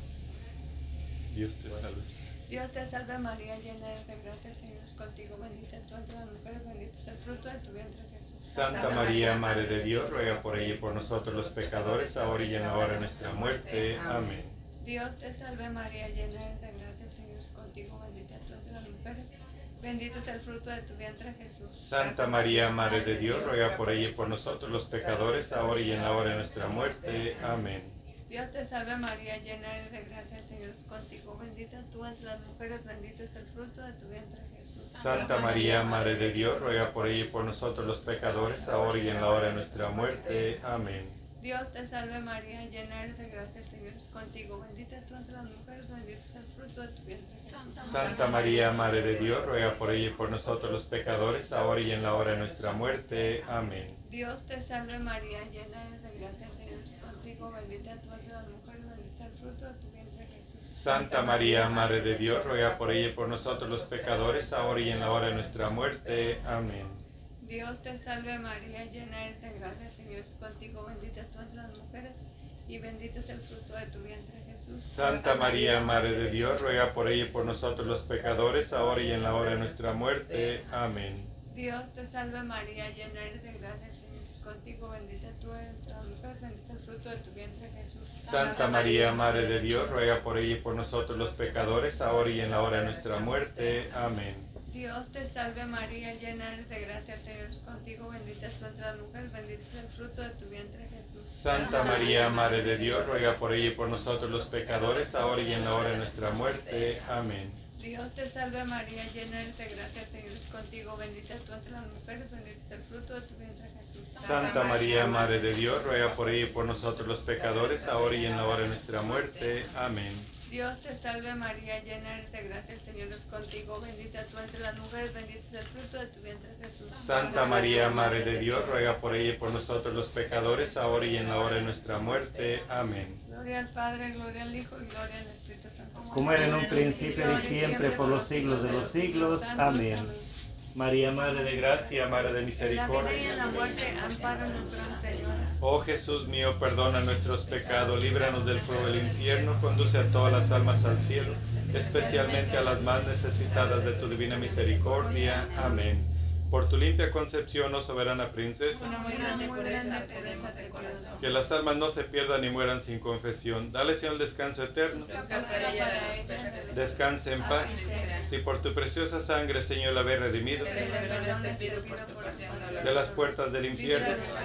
Dios te salve. Dios te salve María, llena eres de gracia, el Señor es contigo, bendita tú entre las mujeres, bendito es el fruto de tu vientre Jesús. Santa María, Madre de Dios, ruega por ella y por nosotros los pecadores, ahora y en la hora de nuestra muerte. Amén. Dios te salve María, llena eres de gracia, el Señor es contigo, bendita tú entre las mujeres, bendito es el fruto de tu vientre Jesús. Santa María, Madre de Dios, ruega por ella y por nosotros los pecadores, ahora y en la hora de nuestra muerte. Amén. Dios te salve María, llena eres de gracia, el Señor es contigo, bendita tú entre las mujeres, bendito es el fruto de tu vientre Jesús. Santa María, Madre de Dios, ruega por ella y por nosotros los pecadores, ahora y en la hora de nuestra muerte. Amén. Dios te salve María, llena eres de gracia, el Señor es contigo, bendita tú entre las mujeres, bendito es el fruto de tu vientre Jesús. Santa María, Madre de Dios, ruega por ella y por nosotros los pecadores, ahora y en la hora de nuestra muerte. Amén. Dios te salve María, llena eres de gracia, el Señor es contigo, bendita tú entre las mujeres, bendito es el fruto de tu vientre Jesús. Santa María, Madre de Dios, ruega por ella y por nosotros los pecadores, ahora y en la hora de nuestra muerte. Amén. Dios te salve María, llena eres de gracia, el Señor es contigo, bendita tú entre las mujeres, y bendito es el fruto de tu vientre Jesús. Santa María, Madre de Dios, ruega por ella y por nosotros los pecadores, ahora y en la hora de nuestra muerte. Amén. Dios te salve María, llena eres de gracia, el Señor es contigo, bendita tú eres entre las mujeres, bendito es el fruto de tu vientre Jesús. Santa María, Madre de Dios, ruega por ella y por nosotros los pecadores, ahora y en la hora de nuestra muerte. Amén. Dios te salve María, llena eres de gracia, el Señor es contigo, bendita tú entre las mujeres, bendito es el fruto de tu vientre Jesús. Santa María, Madre de Dios, ruega por ella y por nosotros los pecadores, ahora y en la hora de nuestra muerte. Amén. Dios te salve María, llena eres de gracia, el Señor es contigo, bendita tú entre las mujeres, bendito es el fruto de tu vientre Jesús. Santa María, Madre de Dios, ruega por ella y por nosotros los pecadores, ahora y en la hora de nuestra muerte. Amén. Dios te salve María, llena eres de gracia, el Señor es contigo, bendita tú entre las mujeres, bendito es el fruto de tu vientre Jesús. Santa María, Madre de Dios, ruega por ella y por nosotros los pecadores, ahora y en la hora de nuestra muerte. Amén. Gloria al Padre, gloria al Hijo y gloria al Espíritu Santo. Como era en un principio y siempre por los siglos de los siglos. Amén. María, Madre de gracia, Madre de En la vida y misericordia. en la muerte, ampáranos, Gran Señora. Oh Jesús mío, perdona nuestros pecados, líbranos del fuego del infierno, conduce a todas las almas al cielo, especialmente a las más necesitadas de tu divina misericordia. Amén. Por tu limpia concepción, oh soberana princesa, Una muy grande pureza pedimos de corazón. que las almas no se pierdan ni mueran sin confesión. Dale, Señor, el descanso eterno. Descansa ella de los pecadores. Descanse en paz. Así sea. Si por tu preciosa sangre, Señor, la habéis redimido Te perdones, te pido por tu pasión de las puertas del infierno,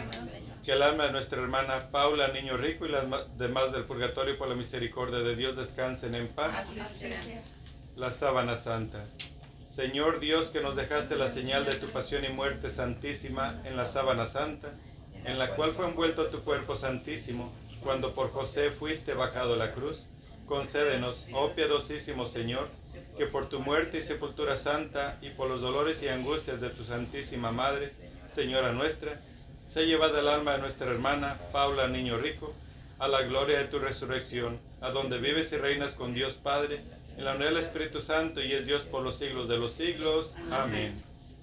que el alma de nuestra hermana Paula, niño rico, y las ma- demás del purgatorio, por la misericordia de Dios, descansen en paz. Así sea. La sábana santa. Señor Dios, que nos dejaste la señal de tu pasión y muerte santísima en la sábana santa, en la cual fue envuelto tu cuerpo santísimo, cuando por José fuiste bajado a la cruz, concédenos, oh piadosísimo Señor, que por tu muerte y sepultura santa, y por los dolores y angustias de tu Santísima Madre, Señora nuestra, Se llevada el alma de nuestra hermana Paula Niño Rico a la gloria de tu resurrección, a donde vives y reinas con Dios Padre, en la unidad del Espíritu Santo y es Dios por los siglos de los siglos. Amén.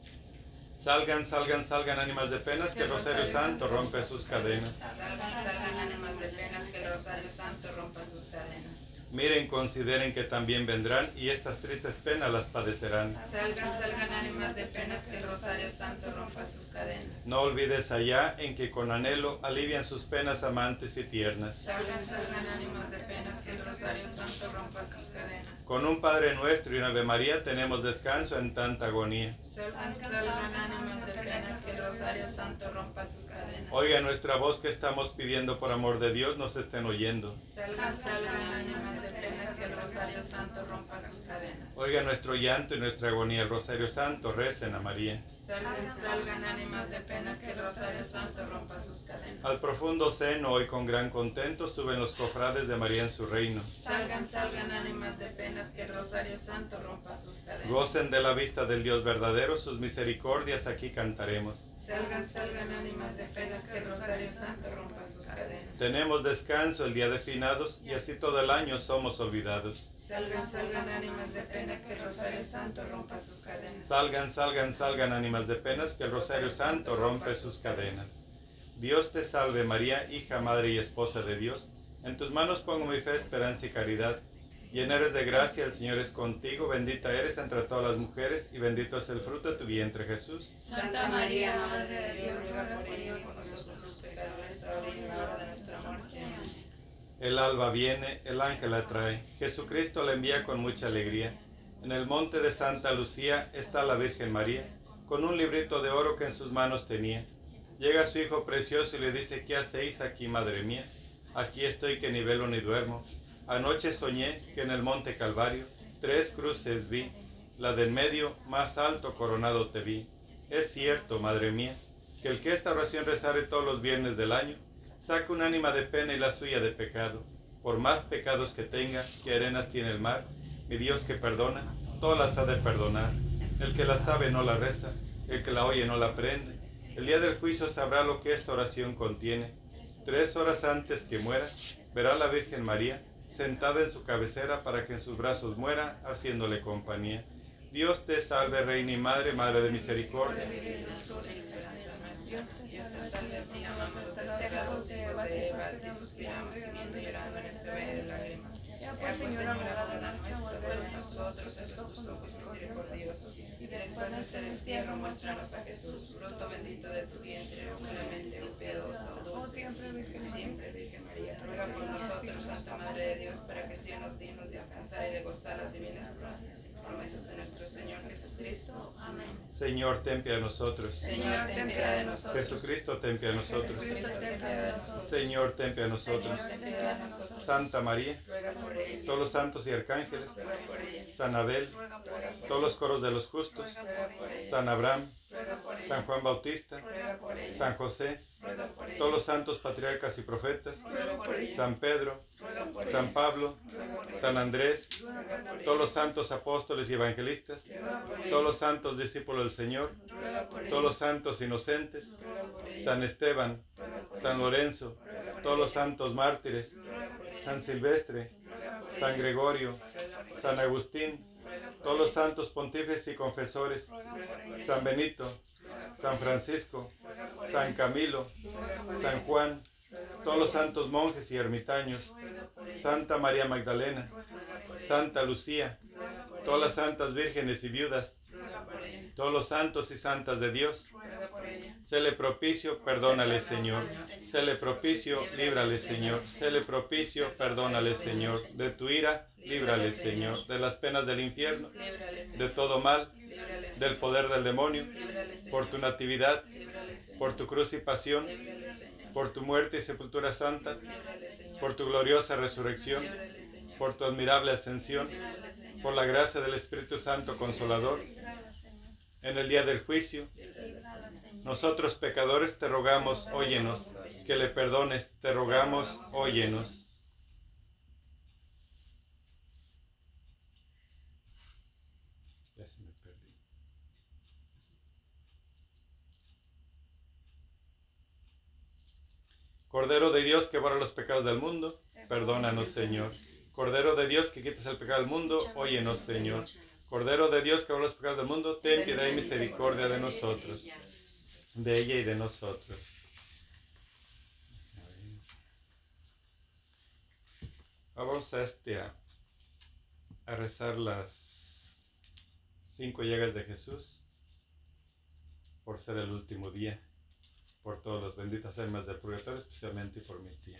Salgan, salgan, salgan ánimas de penas, que el Rosario Santo rompe sus cadenas. Salgan, salgan ánimas de penas, que el Rosario Santo rompa sus cadenas. Miren, consideren que también vendrán y estas tristes penas las padecerán. Salgan, salgan ánimas de penas, que el Rosario Santo rompa sus cadenas. No olvides allá en que con anhelo alivian sus penas amantes y tiernas. Salgan, salgan ánimas de penas, que el Rosario Santo rompa sus cadenas. Con un Padre Nuestro y una Ave María tenemos descanso en tanta agonía. Salgan, salgan ánimas de penas, que el Rosario Santo rompa sus cadenas. Oiga nuestra voz que estamos pidiendo por amor de Dios, nos estén oyendo. Salgan, salgan ánimas de penas, que el Rosario Santo rompa sus cadenas. Oiga nuestro llanto y nuestra agonía, el Rosario Santo, recen a María. Salgan, salgan ánimas de penas, que el Rosario Santo rompa sus cadenas. Al profundo seno, hoy con gran contento, suben los cofrades de María en su reino. Salgan, salgan ánimas de penas, que el Rosario Santo rompa sus cadenas. Gocen de la vista del Dios verdadero, sus misericordias aquí cantaremos. Salgan, salgan ánimas de penas, que el Rosario Santo rompa sus cadenas. Tenemos descanso el día de finados y así todo el año somos olvidados. Salgan, salgan ánimas de penas, que el Rosario Santo rompa sus cadenas. Salgan, salgan, salgan ánimas de penas, que el Rosario Santo rompe sus cadenas. Dios te salve María, hija, madre y esposa de Dios. En tus manos pongo mi fe, esperanza y caridad. Llena eres de gracia, el Señor es contigo, bendita eres entre todas las mujeres y bendito es el fruto de tu vientre Jesús. Santa María, Madre de Dios, ruega por nosotros, por nosotros los pecadores, ahora y en la hora de nuestra muerte. Amén. El alba viene, el ángel la trae, Jesucristo la envía con mucha alegría. En el monte de Santa Lucía está la Virgen María, con un librito de oro que en sus manos tenía. Llega su hijo precioso y le dice, ¿qué hacéis aquí, madre mía? Aquí estoy que ni velo ni duermo. Anoche soñé que en el monte Calvario tres cruces vi, la del medio más alto coronado te vi. Es cierto, madre mía, que el que esta oración rezare todos los viernes del año, saca un ánima de pena y la suya de pecado. Por más pecados que tenga, que arenas tiene el mar, mi Dios que perdona, todas las ha de perdonar. El que la sabe no la reza, el que la oye no la aprende. El día del juicio sabrá lo que esta oración contiene. Tres horas antes que muera, verá a la Virgen María, sentada en su cabecera para que en sus brazos muera, haciéndole compañía. Dios te salve, Reina y Madre, Madre de misericordia. Dios te salve, a ti amamos los desterrados hijos de Eva, a ti suspiramos, gimiendo y llorando en este valle de lágrimas. Ya pues, Señora, abogada nuestra, vuelve a nosotros esos tus ojos misericordiosos, y después de este destierro muéstranos a Jesús, fruto bendito de tu vientre, oh clemente, oh piadosa, oh dulce, siempre Virgen, siempre Virgen María. Ruega por nosotros, Santa Madre de Dios, para que seamos dignos de alcanzar y de gozar las divinas gracias y promesas de nuestro Señor Jesucristo. Amén. Señor, ten piedad de nosotros. Señor, ten piedad de nosotros. Jesucristo, ten piedad de nosotros. Jesucristo, ten piedad de nosotros. Señor, ten piedad de nosotros. Señor, ten piedad de nosotros. Santa María, Ruega por ella. todos los santos y arcángeles, Ruega por ella. San Abel, Ruega por ella. todos los coros de los justos, Ruega por ella. San Abraham, Ruega por ella. San Juan Bautista, Ruega por ella. San José, Ruega por ella. todos los santos patriarcas y profetas, Ruega por ella. San Pedro, Ruega por ella. San Pablo, Ruega por ella. San Andrés, Ruega por ella. todos los santos apóstoles y evangelistas, Ruega por ella. todos los santos discípulos del Señor, Ruega por ella. todos los santos inocentes, Ruega por ella. San Esteban, Ruega por ella. San Lorenzo, Ruega por todos los ella. santos mártires, Ruega por ella. San Silvestre, Ruega por San ella. Gregorio, Ruega por San ella. Agustín, Ruega por todos los ella. santos pontífices y confesores, Ruega por ella. San Benito, Ruega por San ella. Francisco, Ruega por ella. San Camilo, Ruega por San ella. Juan, Ruega por todos los ella. santos monjes y ermitaños, Ruega por ella. Santa María Magdalena, Ruega por ella. Santa Lucía, Ruega por ella. todas las santas vírgenes y viudas, Ruega por ella. todos los santos y santas de Dios, Ruega por ella. séle propicio, perdónale, Señor. Séle propicio, líbrale, Señor. Séle propicio, perdónale, Señor. De tu ira, líbrale, Señor. De las penas del infierno, Líbrale, de Señor. todo mal, Líbrale, Señor. del poder del demonio, Líbrale, Señor. por tu natividad, Líbrale, Señor. por tu cruz y pasión, Líbrale, Señor. por tu muerte y sepultura santa, Líbrale, Señor. por tu gloriosa resurrección, Líbrale, Señor. por tu admirable ascensión, Líbrale, Señor. por la gracia del Espíritu Santo Consolador, en el día del juicio. Nosotros pecadores te rogamos, óyenos, que le perdones, te rogamos, óyenos. Ya se me perdió. Cordero de Dios que borra los pecados del mundo, perdónanos, Señor. Cordero de Dios que quitas el pecado del mundo, óyenos, Señor. Cordero de Dios que borra los pecados del mundo, ten piedad y misericordia de nosotros, de ella y de nosotros. Vamos a, este, a, a rezar las cinco llagas de Jesús por ser el último día, por todas las benditas almas del purgatorio, especialmente por mi tía.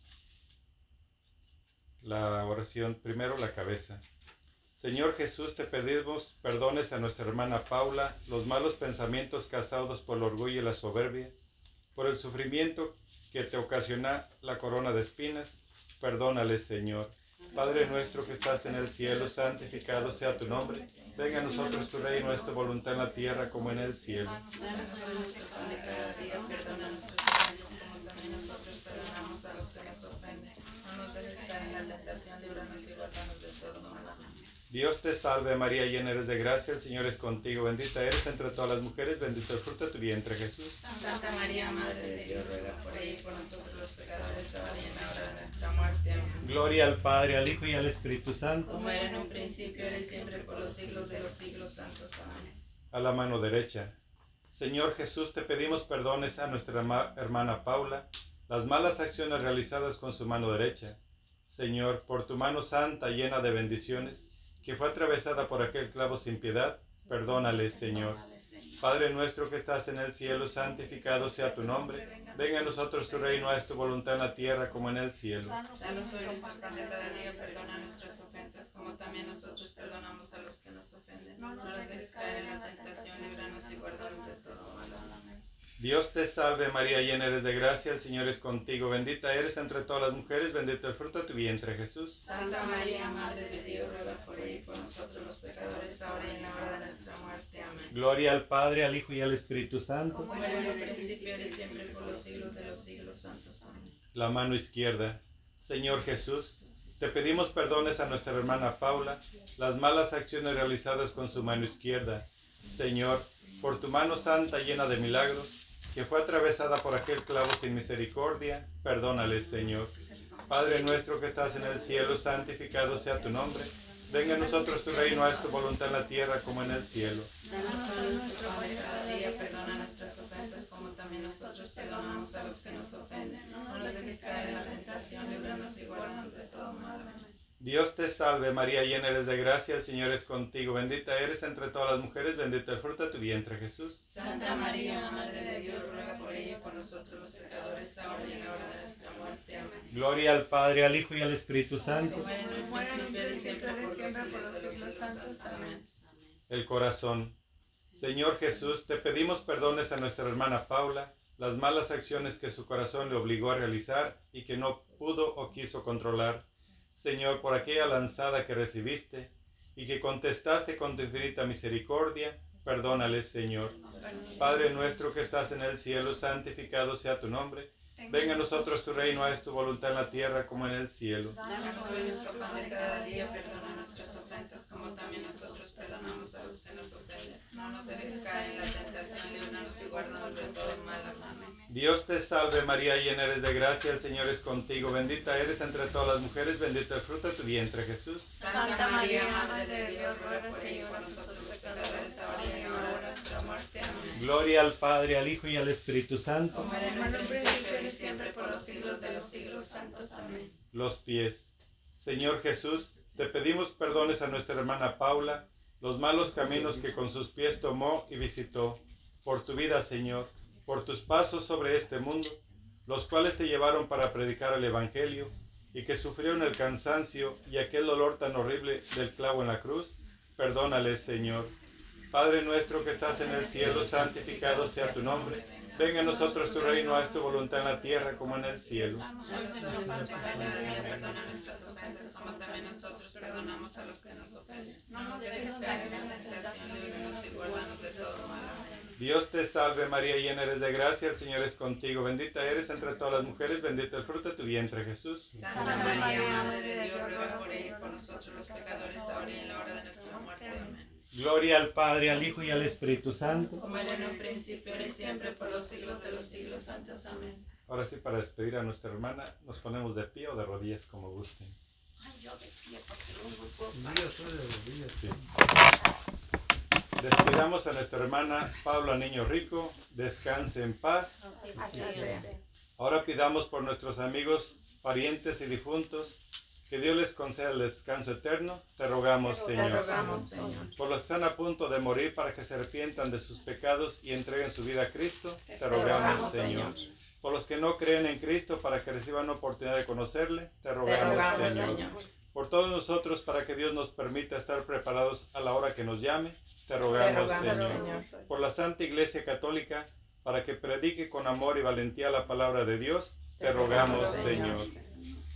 La oración, primero la cabeza. Señor Jesús, te pedimos perdones a nuestra hermana Paula los malos pensamientos causados por el orgullo y la soberbia, por el sufrimiento que te ocasiona la corona de espinas. Perdónale, Señor. Padre nuestro que estás en el cielo, santificado sea tu nombre. Venga a nosotros tu reino, es tu voluntad en la tierra como en el cielo. Danos hoy nuestro pan de cada día, perdona nuestros pecados como también nosotros perdonamos a los que nos ofenden. No nos dejes caer en la tentación, líbranos y guárdanos de todo mal. Amén. Dios te salve María, llena eres de gracia, el Señor es contigo, bendita eres entre todas las mujeres, bendito el fruto de tu vientre Jesús. Santa María, Madre de Dios, ruega por ella y por nosotros los pecadores, ahora y en la hora de nuestra muerte. Amén. Gloria al Padre, al Hijo y al Espíritu Santo. Como era en un principio, ahora y siempre, por los siglos de los siglos santos. Amén. A la mano derecha. Señor Jesús, te pedimos perdones a nuestra ama- hermana Paula las malas acciones realizadas con su mano derecha. Señor, por tu mano santa llena de bendiciones, que fue atravesada por aquel clavo sin piedad, perdónale, Señor. Padre nuestro que estás en el cielo, santificado sea tu nombre. Venga a nosotros tu reino, haz tu voluntad en la tierra como en el cielo. Danos hoy nuestro pan de cada día, perdona nuestras ofensas, como también nosotros perdonamos a los que nos ofenden. No nos dejes caer en la tentación, líbranos y guárdanos de todo mal. Amén. Dios te salve María, llena eres de gracia, el Señor es contigo, bendita eres entre todas las mujeres, bendito el fruto de tu vientre Jesús. Santa María, Madre de Dios, ruega por ella y por nosotros los pecadores, ahora y en la hora de nuestra muerte. Amén. Gloria al Padre, al Hijo y al Espíritu Santo. Como era en el principio, ahora y siempre, por los siglos de los siglos santos. Amén. La mano izquierda. Señor Jesús, te pedimos perdones a nuestra hermana Paula las malas acciones realizadas con su mano izquierda. Señor, por tu mano santa llena de milagros, que fue atravesada por aquel clavo sin misericordia, perdónale, Señor. Padre nuestro que estás en el cielo, santificado sea tu nombre. Venga a nosotros tu reino, haz tu voluntad en la tierra como en el cielo. Danos hoy nuestro pan de cada día, perdona nuestras ofensas, como también nosotros perdonamos a los que nos ofenden. No nos dejes caer en la tentación, líbranos y guárdanos de todo mal. Amén. Dios te salve María, llena eres de gracia, el Señor es contigo, bendita eres entre todas las mujeres, bendito el fruto de tu vientre Jesús. Santa María, Madre de Dios, ruega por ella y por nosotros los pecadores, ahora y en la hora de nuestra muerte. Amén. Gloria al Padre, al Hijo y al Espíritu Santo. Como era en el principio, ahora y siempre, por los siglos de los siglos santos. Amén. El corazón. Señor Jesús, te pedimos perdones a nuestra hermana Paula las malas acciones que su corazón le obligó a realizar y que no pudo o quiso controlar. Señor, por aquella lanzada que recibiste y que contestaste con tu infinita misericordia, perdónale, Señor. Padre nuestro que estás en el cielo, santificado sea tu nombre. Venga a nosotros tu reino, haz tu voluntad en la tierra como en el cielo. Danos hoy nuestro pan de cada día, perdona nuestras ofensas, como también nosotros perdonamos a los que nos ofenden. No nos dejes caer en la tentación, líbranos y guárdanos de todo mal. Amén. Dios te salve María, llena eres de gracia, el Señor es contigo, bendita eres entre todas las mujeres, bendito el fruto de tu vientre Jesús. Santa María, Madre de Dios, ruega por ella y por nosotros los pecadores, ahora y en la hora de nuestra muerte. Amén. Gloria al Padre, al Hijo y al Espíritu Santo. Como era en el principio y siempre, por los siglos de los siglos santos. Amén. Los pies. Señor Jesús, te pedimos perdones a nuestra hermana Paula los malos caminos que con sus pies tomó y visitó. Por tu vida, Señor, por tus pasos sobre este mundo, los cuales te llevaron para predicar el Evangelio y que sufrieron el cansancio y aquel dolor tan horrible del clavo en la cruz, perdónales, Señor. Padre nuestro que estás en el cielo, santificado sea tu nombre. Venga a nosotros tu reino, haz tu voluntad en la tierra como en el cielo. Danos hoy nuestro pan de cada día, perdona nuestras ofensas, como también nosotros perdonamos a los que nos ofenden. No nos dejes caer en la tentación, líbranos y guárdanos de todo mal. Amén. Dios te salve María, llena eres de gracia, el Señor es contigo, bendita eres entre todas las mujeres, bendito el fruto de tu vientre Jesús. Santa María, Madre de Dios, ruega por ella y por nosotros los pecadores, ahora y en la hora de nuestra muerte. Amén. Gloria al Padre, al Hijo y al Espíritu Santo. Como era en un principio, ahora y siempre, por los siglos de los siglos santos. Amén. Ahora sí, para despedir a nuestra hermana, nos ponemos de pie o de rodillas como gusten. Ay, yo de pie porque no me puedo Yo soy de rodillas. Sí. Despidamos a nuestra hermana Paula Niño Rico, descanse en paz. Así sea. Ahora pidamos por nuestros amigos, parientes y difuntos, que Dios les conceda el descanso eterno. Te rogamos, Te Señor. rogamos, Señor. Por los que están a punto de morir para que se arrepientan de sus pecados y entreguen su vida a Cristo, te rogamos, rogamos, Señor. Señor. Por los que no creen en Cristo para que reciban oportunidad de conocerle, te Te rogamos, rogamos, Señor. Señor. Por todos nosotros para que Dios nos permita estar preparados a la hora que nos llame, te Te rogamos, rogamos, Señor. Señor. Por la Santa Iglesia Católica para que predique con amor y valentía la palabra de Dios, te Te rogamos, rogamos, Señor. Señor.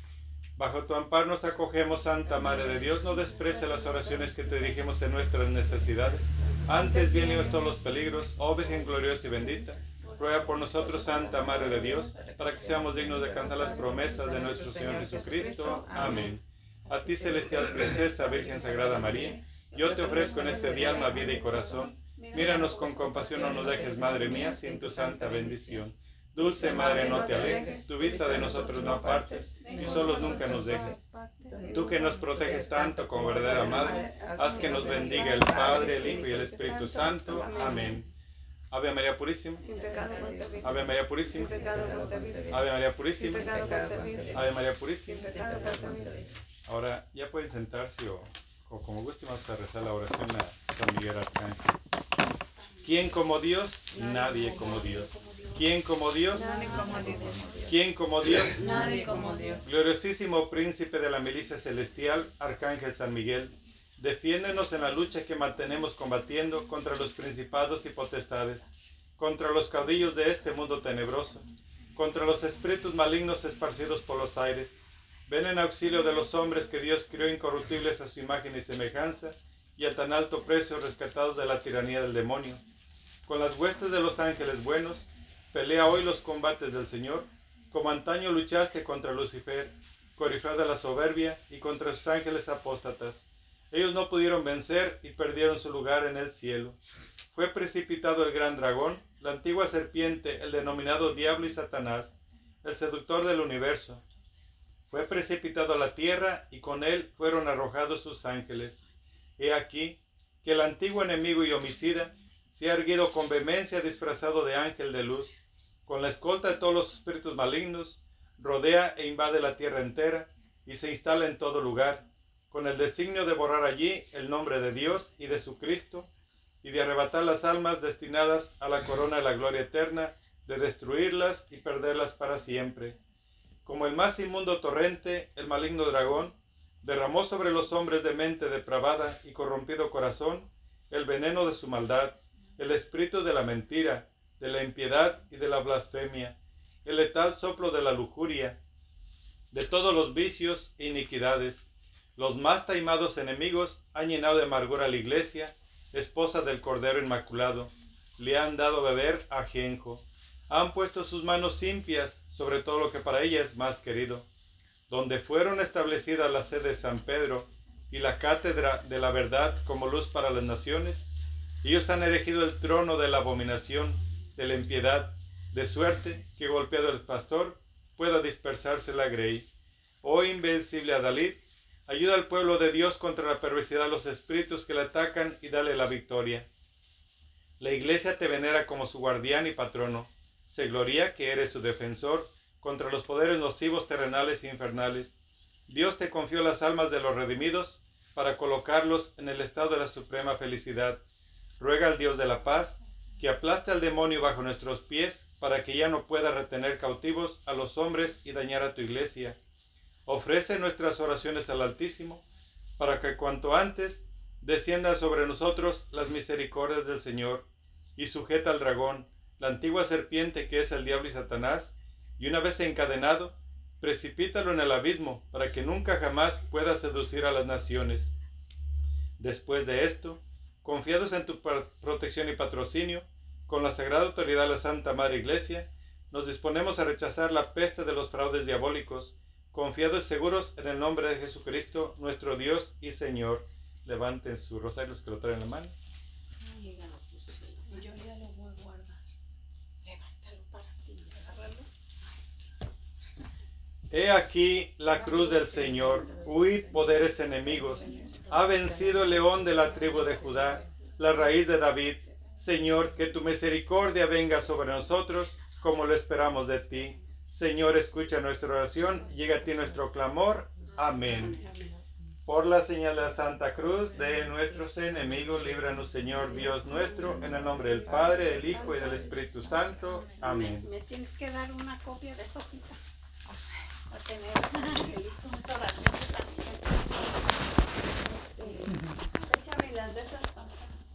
Bajo tu amparo nos acogemos, Santa Madre de Dios, no desprecie las oraciones que te dirigimos en nuestras necesidades. Antes bien libres todos los peligros, oh Virgen gloriosa y bendita, ruega por nosotros, Santa Madre de Dios, para que seamos dignos de alcanzar las promesas de nuestro Señor Jesucristo. Amén. A ti, celestial princesa, Virgen Sagrada María, yo te ofrezco en este día alma, vida y corazón. Míranos con compasión, no nos dejes, Madre mía, sin tu santa bendición. Dulce Madre, no te alejes, tu vista de nosotros no apartes, y solos nunca nos dejes. Tú que nos proteges tanto como verdadera Madre, haz que nos bendiga el Padre, el Hijo y el Espíritu Santo. Amén. Ave María Purísima, Sin pecado concebido. Ave María Purísima, Sin pecado concebido. Ave María Sin Purísima, pecado concebido. Ave María Sin Purísima. pecado concebido. Ahora ya pueden sentarse o, o como guste, vamos a rezar la oración a San Miguel Arcángel. ¿Quién como Dios? Nadie como Dios. ¿Quién como Dios? Nadie como Dios. ¿Quién como Dios? Nadie como Dios. Gloriosísimo príncipe de la milicia celestial, Arcángel San Miguel, defiéndenos en la lucha que mantenemos combatiendo contra los principados y potestades, contra los caudillos de este mundo tenebroso, contra los espíritus malignos esparcidos por los aires. Ven en auxilio de los hombres que Dios crió incorruptibles a su imagen y semejanza, y a tan alto precio rescatados de la tiranía del demonio. Con las huestes de los ángeles buenos, pelea hoy los combates del Señor, como antaño luchaste contra Lucifer, corifeo de la soberbia, y contra sus ángeles apóstatas. Ellos no pudieron vencer y perdieron su lugar en el cielo. Fue precipitado el gran dragón, la antigua serpiente, el denominado Diablo y Satanás, el seductor del universo. Fue precipitado a la tierra, y con él fueron arrojados sus ángeles. He aquí que el antiguo enemigo y homicida se ha erguido con vehemencia disfrazado de ángel de luz. Con la escolta de todos los espíritus malignos, rodea e invade la tierra entera y se instala en todo lugar, con el designio de borrar allí el nombre de Dios y de su Cristo, y de arrebatar las almas destinadas a la corona de la gloria eterna, de destruirlas y perderlas para siempre. Como el más inmundo torrente, el maligno dragón derramó sobre los hombres de mente depravada y corrompido corazón el veneno de su maldad, el espíritu de la mentira, de la impiedad y de la blasfemia, el letal soplo de la lujuria, de todos los vicios e iniquidades. Los más taimados enemigos han llenado de amargura a la iglesia, esposa del Cordero Inmaculado. Le han dado a beber ajenjo. Han puesto sus manos impias sobre todo lo que para ella es más querido. Donde fueron establecidas la sede de San Pedro y la cátedra de la verdad como luz para las naciones, ellos han erigido el trono de la abominación, de la impiedad, de suerte que golpeado el pastor pueda dispersarse la grey. Oh invencible Adalid, ayuda al pueblo de Dios contra la perversidad de los espíritus que le atacan y dale la victoria. La iglesia te venera como su guardián y patrono. Se gloria que eres su defensor contra los poderes nocivos terrenales e infernales. Dios te confió las almas de los redimidos para colocarlos en el estado de la suprema felicidad. Ruega al Dios de la paz que aplaste al demonio bajo nuestros pies para que ya no pueda retener cautivos a los hombres y dañar a tu iglesia. Ofrece nuestras oraciones al Altísimo para que cuanto antes desciendan sobre nosotros las misericordias del Señor y sujeta al dragón, la antigua serpiente que es el diablo y Satanás, y una vez encadenado, precipítalo en el abismo para que nunca jamás pueda seducir a las naciones. Después de esto, confiados en tu protección y patrocinio, con la sagrada autoridad de la Santa Madre Iglesia, nos disponemos a rechazar la peste de los fraudes diabólicos, confiados y seguros en el nombre de Jesucristo, nuestro Dios y Señor. Levanten sus rosarios que lo traen en la mano. Yo ya lo voy a guardar. Levántalo para ti, agárralo. He aquí la cruz del Señor, huid poderes enemigos. Ha vencido el león de la tribu de Judá, la raíz de David. Señor, que tu misericordia venga sobre nosotros, como lo esperamos de ti. Señor, escucha nuestra oración, llega a ti nuestro clamor. Amén. Por la señal de la Santa Cruz de nuestros enemigos, líbranos, Señor Dios nuestro, en el nombre del Padre, del Hijo y del Espíritu Santo. Amén. Me tienes que dar una copia de esa hojita. A tener